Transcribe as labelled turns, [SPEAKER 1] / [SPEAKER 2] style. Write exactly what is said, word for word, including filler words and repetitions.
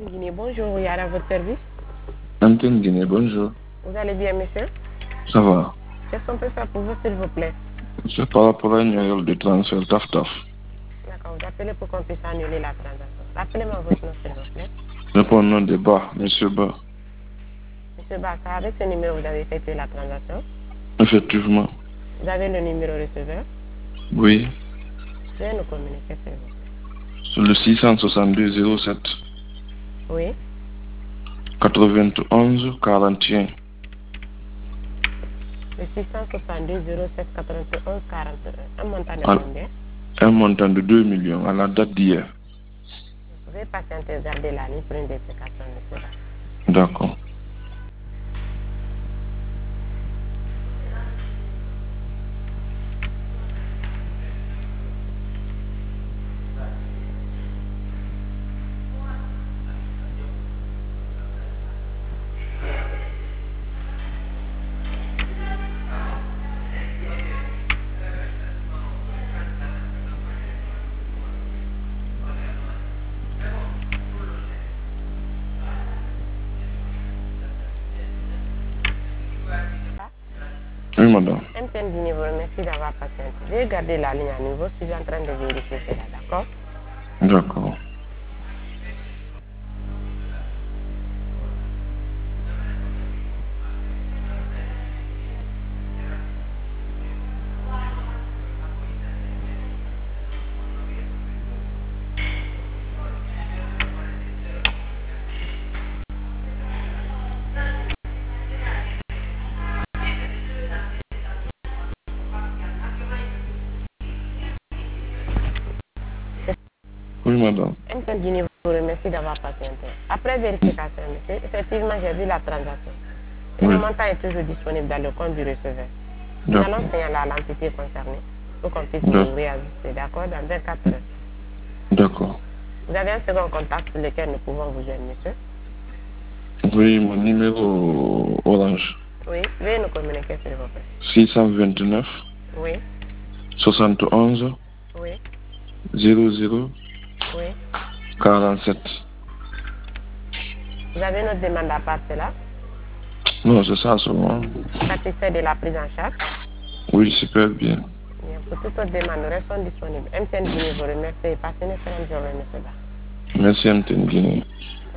[SPEAKER 1] Guinée, bonjour, Yara, à votre service.
[SPEAKER 2] Antenne Guinée, bonjour.
[SPEAKER 1] Vous allez bien, monsieur?
[SPEAKER 2] Ça va.
[SPEAKER 1] Qu'est-ce qu'on peut faire pour vous, s'il vous plaît?
[SPEAKER 2] C'est par rapport à une erreur de transfert Taf Taf.
[SPEAKER 1] D'accord, vous appelez pour qu'on puisse annuler la transaction. Rappelez-moi votre nom, s'il vous plaît.
[SPEAKER 2] Réponds au nom de Ba, monsieur Ba.
[SPEAKER 1] Monsieur Bassa, avec ce numéro, vous avez effectué la transaction?
[SPEAKER 2] Effectivement.
[SPEAKER 1] Vous avez le numéro receveur?
[SPEAKER 2] Oui.
[SPEAKER 1] Veuillez nous communiquer, s'il vous plaît.
[SPEAKER 2] Sur le six cent soixante-deux zéro sept.
[SPEAKER 1] Oui.
[SPEAKER 2] quatre-vingt-onze quarante et un.
[SPEAKER 1] Le six cent soixante-deux zéro sept quatre-vingt-onze quarante et un. Un montant de
[SPEAKER 2] À,
[SPEAKER 1] combien?
[SPEAKER 2] un montant de deux millions à la date d'hier.
[SPEAKER 1] Vous pouvez patienter, regarder la ligne pour une vérification, monsieur Bassa.
[SPEAKER 2] D'accord. Oui, madame.
[SPEAKER 1] M T N Guinée vous remercie d'avoir patienté. Veuillez garder la ligne à nouveau, je suis en train de vérifier cela, d'accord?
[SPEAKER 2] D'accord. Oui, madame.
[SPEAKER 1] M T N Guinée vous remercie d'avoir patienté. Après vérification, monsieur, effectivement, j'ai vu la transaction. Et
[SPEAKER 2] Oui.
[SPEAKER 1] le montant est toujours disponible dans le compte du receveur. Nous allons signaler à l'entité concernée pour qu'on puisse vous réajuster, d'accord, dans vingt-quatre heures.
[SPEAKER 2] D'accord.
[SPEAKER 1] Vous avez un second contact sur lequel nous pouvons vous joindre, monsieur?
[SPEAKER 2] Oui, mon numéro orange.
[SPEAKER 1] Oui, veuillez nous communiquer, s'il vous plaît.
[SPEAKER 2] six cent vingt-neuf.
[SPEAKER 1] Oui.
[SPEAKER 2] soixante et onze.
[SPEAKER 1] Oui.
[SPEAKER 2] zéro zéro.
[SPEAKER 1] Oui.
[SPEAKER 2] quarante-sept.
[SPEAKER 1] Vous avez notre demande à part cela?
[SPEAKER 2] Non, c'est ça seulement.
[SPEAKER 1] Satisfait de la prise en charge?
[SPEAKER 2] Oui, super bien.
[SPEAKER 1] Bien, pour toute autre demande, nous restons disponibles. M T N Guinée vous remercie et passez une excellente journée, monsieur Ba.
[SPEAKER 2] Merci, M T N Guinée.